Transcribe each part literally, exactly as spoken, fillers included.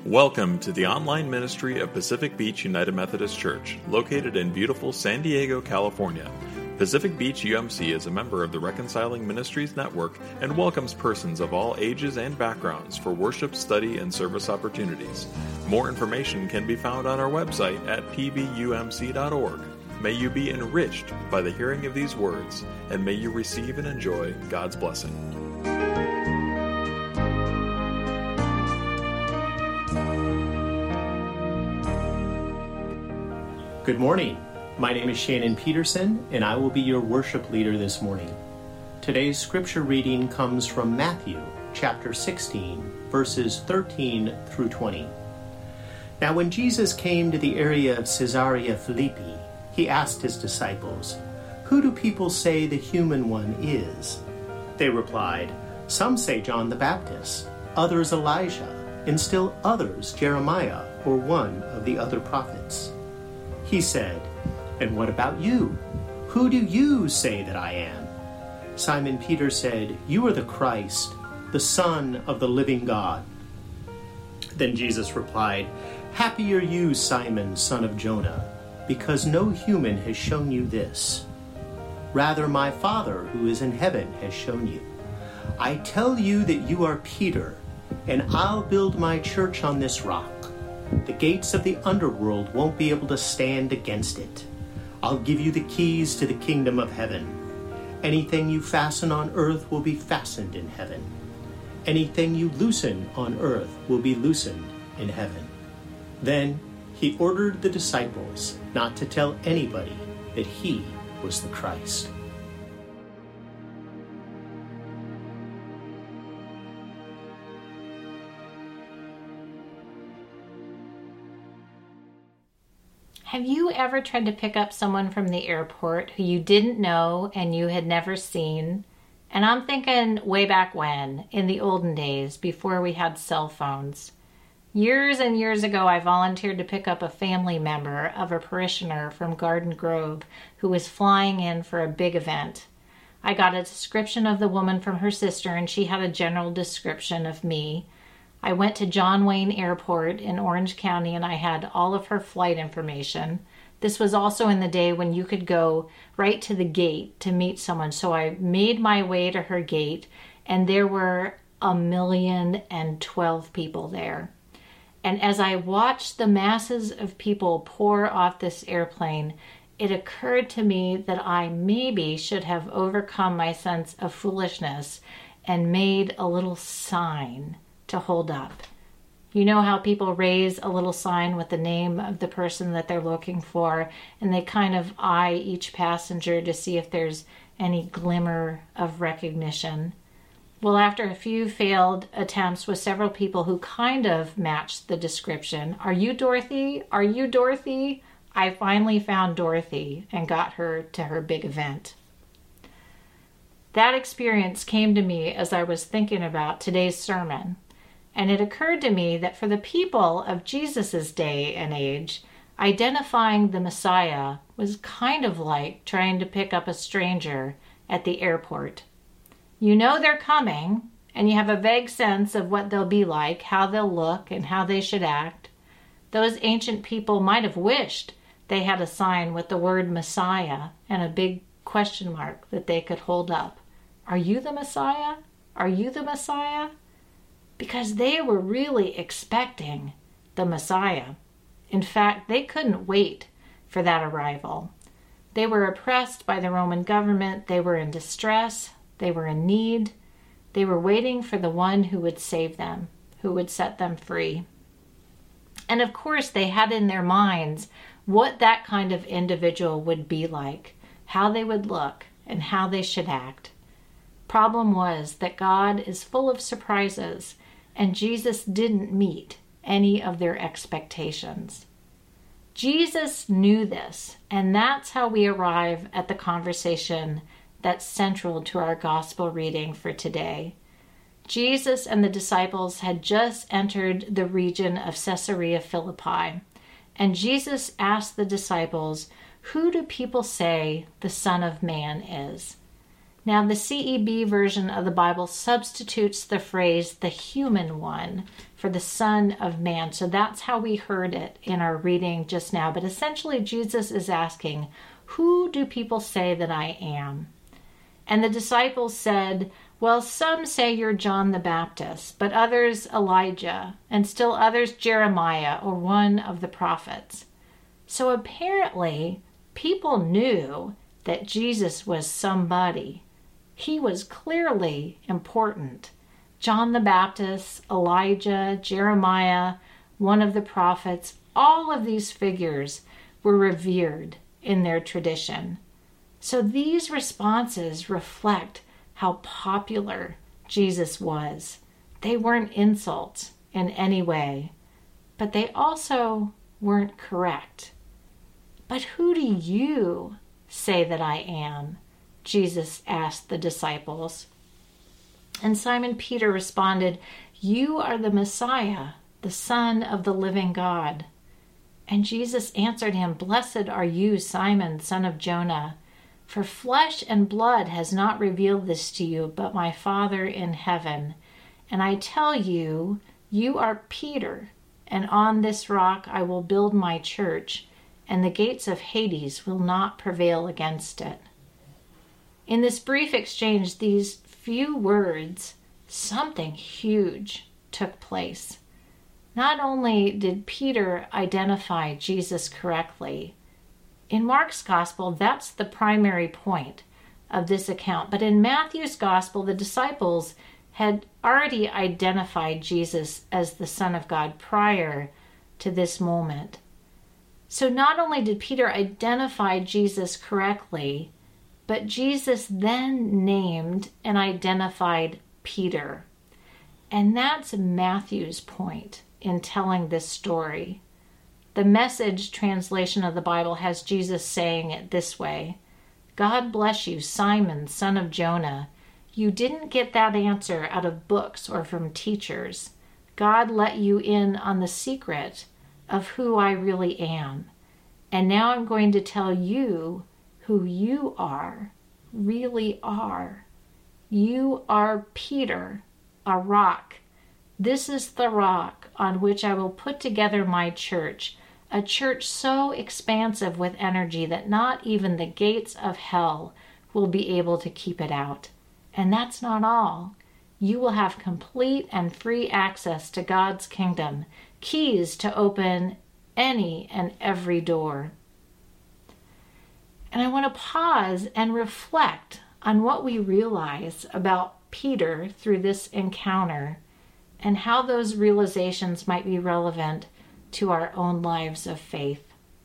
Welcome to the online ministry of Pacific Beach United Methodist Church, located in beautiful San Diego, California. Pacific Beach U M C is a member of the Reconciling Ministries Network and welcomes persons of all ages and backgrounds for worship, study, and service opportunities. More information can be found on our website at p b u m c dot org. May you be enriched by the hearing of these words, and may you receive and enjoy God's blessing. Good morning. My name is Shannon Peterson, and I will be your worship leader this morning. Today's scripture reading comes from Matthew chapter sixteen, verses thirteen through twenty. Now when Jesus came to the area of Caesarea Philippi, he asked his disciples, "Who do people say the human one is?" They replied, "Some say John the Baptist, others Elijah, and still others Jeremiah or one of the other prophets." He said, "And what about you? Who do you say that I am?" Simon Peter said, "You are the Christ, the Son of the living God." Then Jesus replied, "Happy are you, Simon, son of Jonah, because no human has shown you this. Rather, my Father who is in heaven has shown you. I tell you that you are Peter, and I'll build my church on this rock. The gates of the underworld won't be able to stand against it. I'll give you the keys to the kingdom of heaven. Anything you fasten on earth will be fastened in heaven. Anything you loosen on earth will be loosened in heaven." Then he ordered the disciples not to tell anybody that he was the Christ. Have you ever tried to pick up someone from the airport who you didn't know and you had never seen? And I'm thinking way back when, in the olden days, before we had cell phones. Years and years ago, I volunteered to pick up a family member of a parishioner from Garden Grove who was flying in for a big event. I got a description of the woman from her sister, and she had a general description of me. I went to John Wayne Airport in Orange County, and I had all of her flight information. This was also in the day when you could go right to the gate to meet someone. So I made my way to her gate, and there were a million and twelve people there. And as I watched the masses of people pour off this airplane, it occurred to me that I maybe should have overcome my sense of foolishness and made a little sign to hold up. You know how people raise a little sign with the name of the person that they're looking for, and they kind of eye each passenger to see if there's any glimmer of recognition. Well, after a few failed attempts with several people who kind of matched the description, "Are you Dorothy? Are you Dorothy?" I finally found Dorothy and got her to her big event. That experience came to me as I was thinking about today's sermon. And it occurred to me that for the people of Jesus' day and age, identifying the Messiah was kind of like trying to pick up a stranger at the airport. You know they're coming, and you have a vague sense of what they'll be like, how they'll look, and how they should act. Those ancient people might have wished they had a sign with the word Messiah and a big question mark that they could hold up. Are you the Messiah? Are you the Messiah? Because they were really expecting the Messiah. In fact, they couldn't wait for that arrival. They were oppressed by the Roman government. They were in distress. They were in need. They were waiting for the one who would save them, who would set them free. And of course, they had in their minds what that kind of individual would be like, how they would look, and how they should act. Problem was that God is full of surprises, and Jesus didn't meet any of their expectations. Jesus knew this, and that's how we arrive at the conversation that's central to our gospel reading for today. Jesus and the disciples had just entered the region of Caesarea Philippi, and Jesus asked the disciples, "Who do people say the Son of Man is?" Now, the C E B version of the Bible substitutes the phrase the human one for the Son of Man. So that's how we heard it in our reading just now. But essentially, Jesus is asking, who do people say that I am? And the disciples said, well, some say you're John the Baptist, but others Elijah, and still others Jeremiah or one of the prophets. So apparently, people knew that Jesus was somebody. He was clearly important. John the Baptist, Elijah, Jeremiah, one of the prophets, all of these figures were revered in their tradition. So these responses reflect how popular Jesus was. They weren't insults in any way, but they also weren't correct. But who do you say that I am? Jesus asked the disciples. And Simon Peter responded, you are the Messiah, the Son of the living God. And Jesus answered him, blessed are you, Simon, son of Jonah, for flesh and blood has not revealed this to you, but my Father in heaven. And I tell you, you are Peter, and on this rock I will build my church, and the gates of Hades will not prevail against it. In this brief exchange, these few words, something huge took place. Not only did Peter identify Jesus correctly, in Mark's gospel, that's the primary point of this account. But in Matthew's gospel, the disciples had already identified Jesus as the Son of God prior to this moment. So not only did Peter identify Jesus correctly, but Jesus then named and identified Peter. And that's Matthew's point in telling this story. The Message translation of the Bible has Jesus saying it this way, God bless you, Simon, son of Jonah. You didn't get that answer out of books or from teachers. God let you in on the secret of who I really am. And now I'm going to tell you who you are, really are. You are Peter, a rock. This is the rock on which I will put together my church, a church so expansive with energy that not even the gates of hell will be able to keep it out. And that's not all. You will have complete and free access to God's kingdom, keys to open any and every door. And I want to pause and reflect on what we realize about Peter through this encounter and how those realizations might be relevant to our own lives of faith.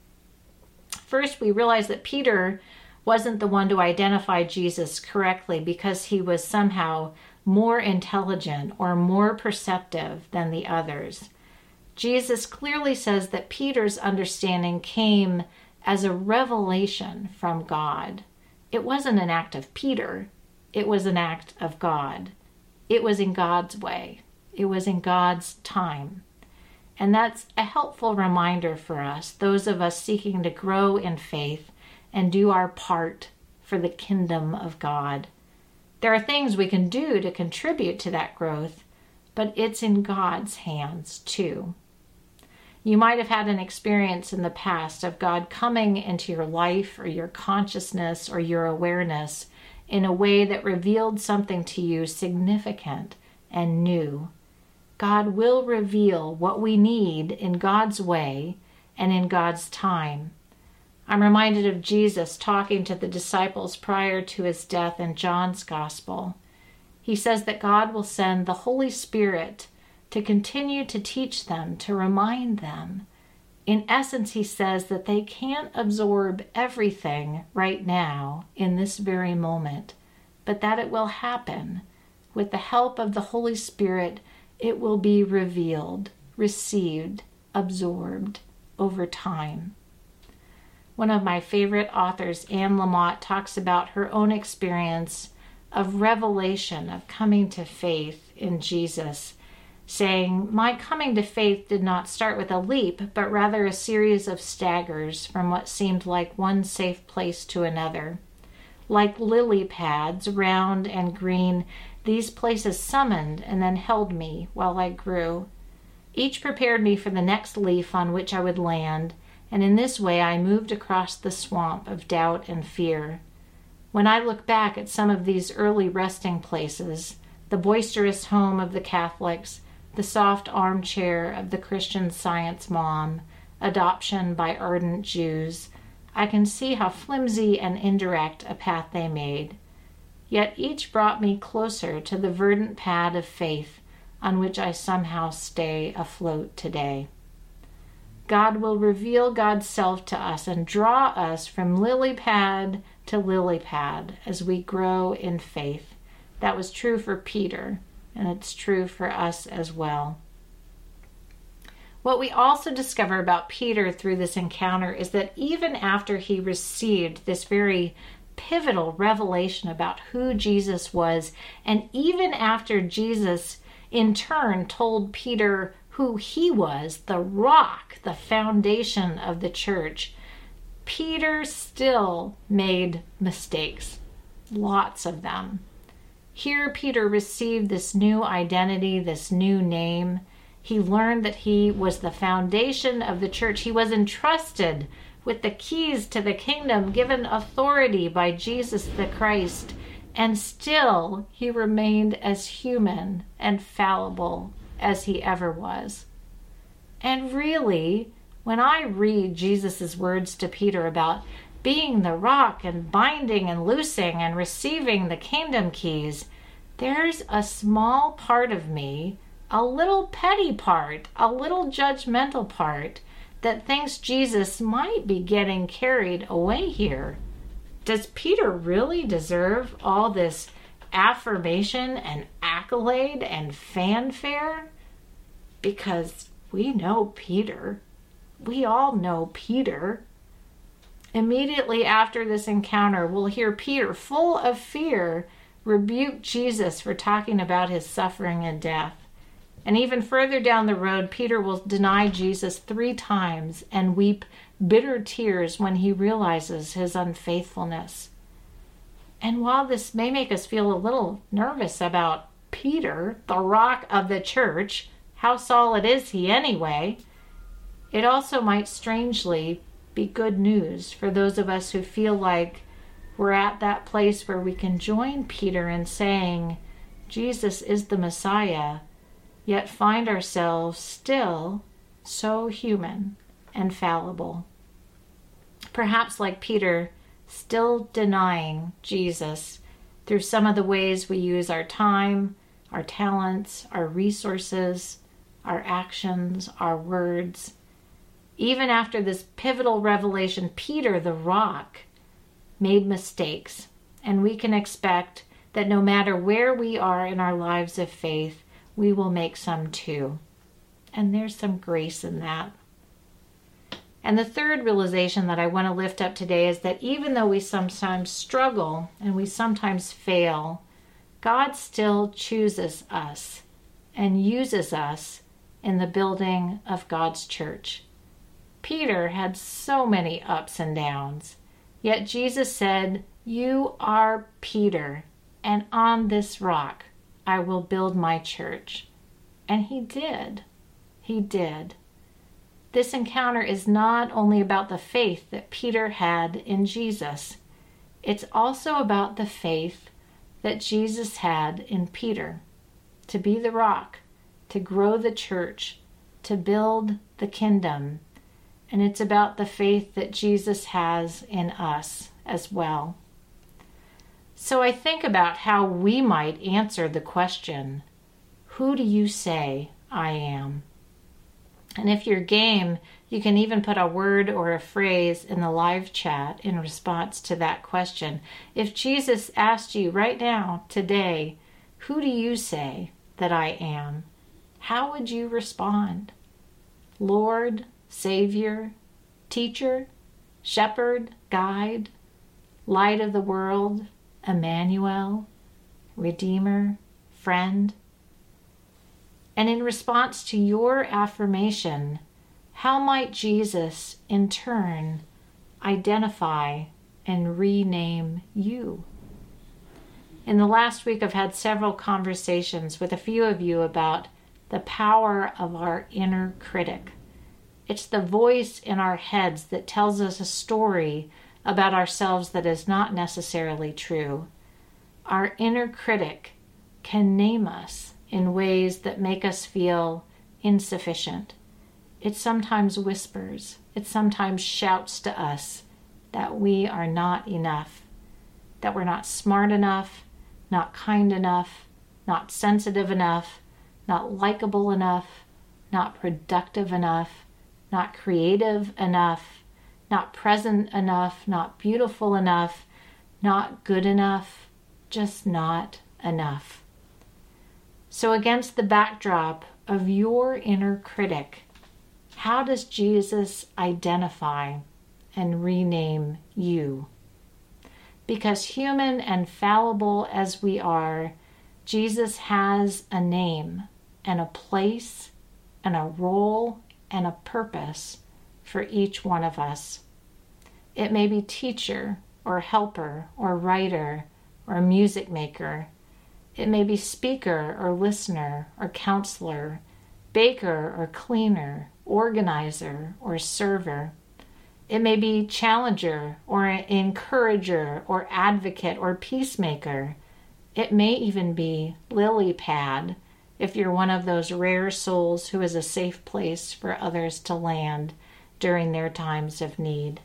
First, we realize that Peter wasn't the one to identify Jesus correctly because he was somehow more intelligent or more perceptive than the others. Jesus clearly says that Peter's understanding came as a revelation from God. It wasn't an act of Peter, it was an act of God. It was in God's way. It was in God's time. And that's a helpful reminder for us, those of us seeking to grow in faith and do our part for the kingdom of God. There are things we can do to contribute to that growth, but it's in God's hands too. You might have had an experience in the past of God coming into your life or your consciousness or your awareness in a way that revealed something to you significant and new. God will reveal what we need in God's way and in God's time. I'm reminded of Jesus talking to the disciples prior to his death in John's Gospel. He says that God will send the Holy Spirit to continue to teach them, to remind them. In essence, he says that they can't absorb everything right now in this very moment, but that it will happen. With the help of the Holy Spirit, it will be revealed, received, absorbed over time. One of my favorite authors, Anne Lamott, talks about her own experience of revelation, of coming to faith in Jesus, saying, my coming to faith did not start with a leap, but rather a series of staggers from what seemed like one safe place to another. Like lily pads, round and green, these places summoned and then held me while I grew. Each prepared me for the next leaf on which I would land, and in this way I moved across the swamp of doubt and fear. When I look back at some of these early resting places, the boisterous home of the Catholics, the soft armchair of the Christian Science mom, adoption by ardent Jews, I can see how flimsy and indirect a path they made. Yet each brought me closer to the verdant pad of faith on which I somehow stay afloat today. God will reveal God's self to us and draw us from lily pad to lily pad as we grow in faith. That was true for Peter, and it's true for us as well. What we also discover about Peter through this encounter is that even after he received this very pivotal revelation about who Jesus was, and even after Jesus in turn told Peter who he was, the rock, the foundation of the church, Peter still made mistakes, lots of them. Here Peter received this new identity, this new name. He learned that he was the foundation of the church. He was entrusted with the keys to the kingdom, given authority by Jesus the Christ, and still he remained as human and fallible as he ever was. And really, when I read Jesus' words to Peter about being the rock and binding and loosing and receiving the kingdom keys, there's a small part of me, a little petty part, a little judgmental part, that thinks Jesus might be getting carried away here. Does Peter really deserve all this affirmation and accolade and fanfare? Because we know Peter. We all know Peter. Immediately after this encounter, we'll hear Peter, full of fear, rebuke Jesus for talking about his suffering and death. And even further down the road, Peter will deny Jesus three times and weep bitter tears when he realizes his unfaithfulness. And while this may make us feel a little nervous about Peter, the rock of the church, how solid is he anyway? It also might strangely be good news for those of us who feel like we're at that place where we can join Peter in saying, Jesus is the Messiah, yet find ourselves still so human and fallible. Perhaps like Peter, still denying Jesus through some of the ways we use our time, our talents, our resources, our actions, our words. Even after this pivotal revelation, Peter, the rock, made mistakes, and we can expect that no matter where we are in our lives of faith, we will make some too. And there's some grace in that. And the third realization that I want to lift up today is that even though we sometimes struggle and we sometimes fail, God still chooses us and uses us in the building of God's church. Peter had so many ups and downs, yet Jesus said, "You are Peter, and on this rock I will build my church." And he did. He did. This encounter is not only about the faith that Peter had in Jesus. It's also about the faith that Jesus had in Peter, to be the rock, to grow the church, to build the kingdom. And it's about the faith that Jesus has in us as well. So I think about how we might answer the question, who do you say I am? And if you're game, you can even put a word or a phrase in the live chat in response to that question. If Jesus asked you right now, today, who do you say that I am? How would you respond? Lord, Savior, Teacher, Shepherd, Guide, Light of the world, Emmanuel, Redeemer, Friend? And in response to your affirmation, how might Jesus in turn identify and rename you. In the last week, I've had several conversations with a few of you about the power of our inner critic. It's the voice in our heads that tells us a story about ourselves that is not necessarily true. Our inner critic can name us in ways that make us feel insufficient. It sometimes whispers, it sometimes shouts to us that we are not enough, that we're not smart enough, not kind enough, not sensitive enough, not likable enough, not productive enough, not creative enough, not present enough, not beautiful enough, not good enough, just not enough. So against the backdrop of your inner critic, how does Jesus identify and rename you? Because human and fallible as we are, Jesus has a name and a place and a role and a purpose for each one of us. It may be teacher or helper or writer or music maker. It may be speaker or listener or counselor, baker or cleaner, organizer or server. It may be challenger or encourager or advocate or peacemaker. It may even be lily pad if you're one of those rare souls who is a safe place for others to land during their times of need.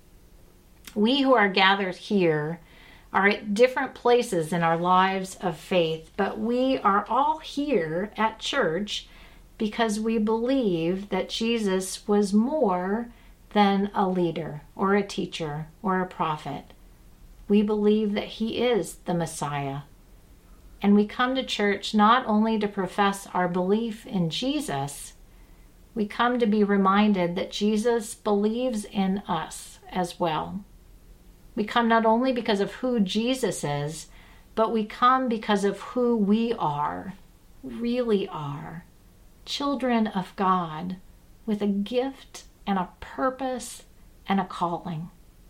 We who are gathered here are at different places in our lives of faith, but we are all here at church because we believe that Jesus was more than a leader or a teacher or a prophet. We believe that he is the Messiah. And we come to church not only to profess our belief in Jesus, we come to be reminded that Jesus believes in us as well. We come not only because of who Jesus is, but we come because of who we are, really are, children of God with a gift and a purpose and a calling.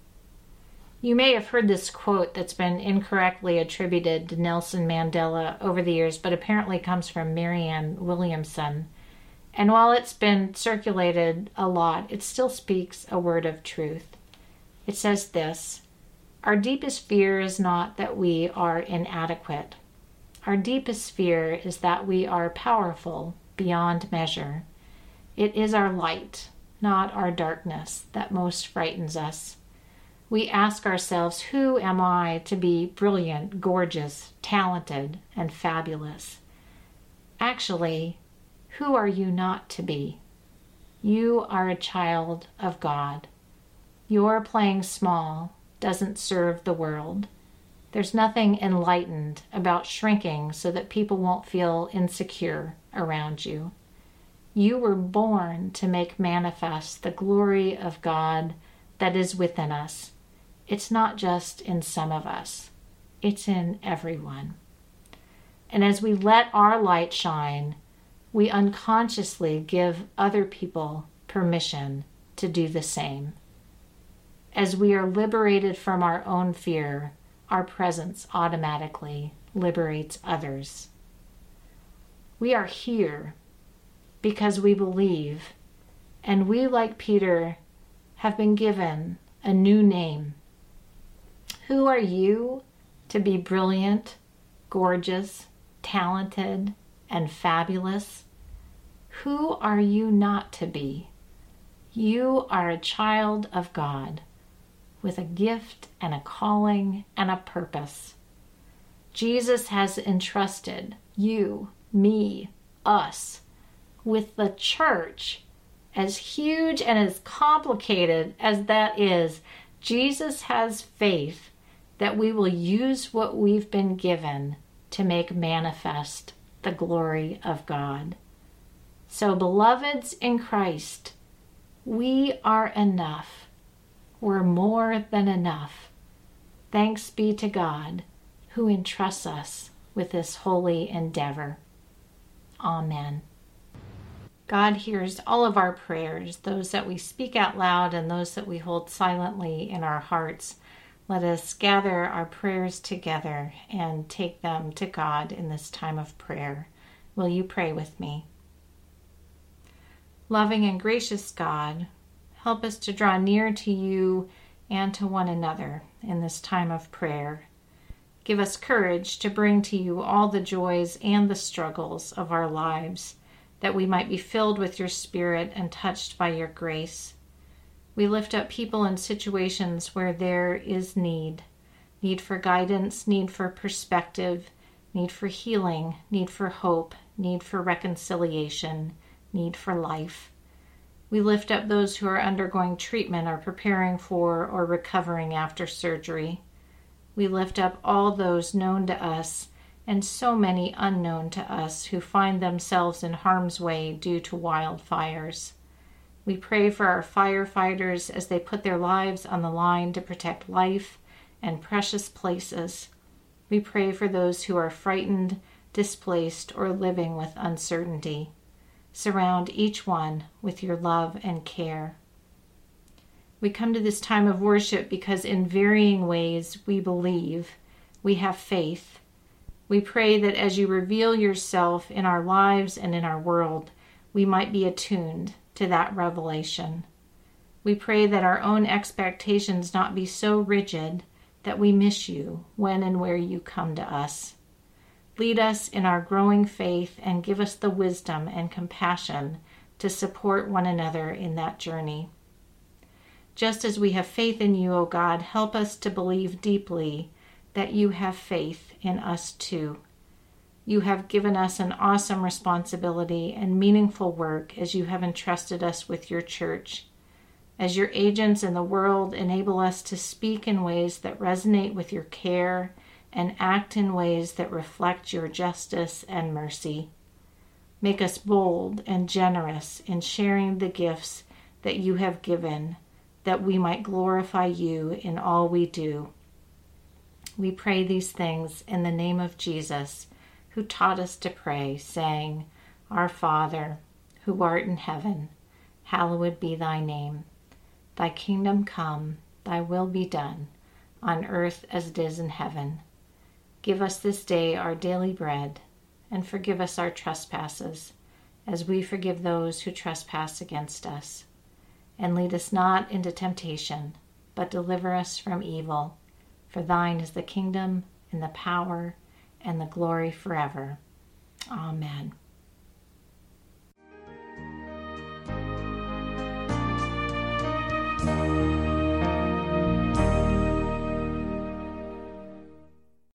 You may have heard this quote that's been incorrectly attributed to Nelson Mandela over the years, but apparently comes from Marianne Williamson. And while it's been circulated a lot, it still speaks a word of truth. It says this: our deepest fear is not that we are inadequate. Our deepest fear is that we are powerful beyond measure. It is our light, not our darkness, that most frightens us. We ask ourselves, who am I to be brilliant, gorgeous, talented, and fabulous? Actually, who are you not to be? You are a child of God. Your playing small doesn't serve the world. There's nothing enlightened about shrinking so that people won't feel insecure around you. You were born to make manifest the glory of God that is within us. It's not just in some of us. It's in everyone. And as we let our light shine, we unconsciously give other people permission to do the same. As we are liberated from our own fear, our presence automatically liberates others. We are here because we believe, and we, like Peter, have been given a new name. Who are you to be brilliant, gorgeous, talented, and fabulous? Who are you not to be? You are a child of God with a gift and a calling and a purpose. Jesus has entrusted you, me, us, with the church. As huge and as complicated as that is, Jesus has faith that we will use what we've been given to make manifest the glory of God. So, beloveds in Christ, we are enough. We're more than enough. Thanks be to God who entrusts us with this holy endeavor. Amen. God hears all of our prayers, those that we speak out loud and those that we hold silently in our hearts. Let us gather our prayers together and take them to God in this time of prayer. Will you pray with me? Loving and gracious God, help us to draw near to you and to one another in this time of prayer. Give us courage to bring to you all the joys and the struggles of our lives, that we might be filled with your Spirit and touched by your grace. We lift up people in situations where there is need, need for guidance, need for perspective, need for healing, need for hope, need for reconciliation, need for life. We lift up those who are undergoing treatment or preparing for or recovering after surgery. We lift up all those known to us and so many unknown to us who find themselves in harm's way due to wildfires. We pray for our firefighters as they put their lives on the line to protect life and precious places. We pray for those who are frightened, displaced, or living with uncertainty. Surround each one with your love and care. We come to this time of worship because in varying ways we believe, we have faith. We pray that as you reveal yourself in our lives and in our world, we might be attuned to that revelation. We pray that our own expectations not be so rigid that we miss you when and where you come to us. Lead us in our growing faith and give us the wisdom and compassion to support one another in that journey. Just as we have faith in you, O God, help us to believe deeply that you have faith in us too. You have given us an awesome responsibility and meaningful work as you have entrusted us with your church. As your agents in the world, enable us to speak in ways that resonate with your care and act in ways that reflect your justice and mercy. Make us bold and generous in sharing the gifts that you have given, that we might glorify you in all we do. We pray these things in the name of Jesus, who taught us to pray, saying, Our Father, who art in heaven, hallowed be thy name. Thy kingdom come, thy will be done, on earth as it is in heaven. Give us this day our daily bread, and forgive us our trespasses, as we forgive those who trespass against us. And lead us not into temptation, but deliver us from evil. For thine is the kingdom, and the power, and the glory forever. Amen.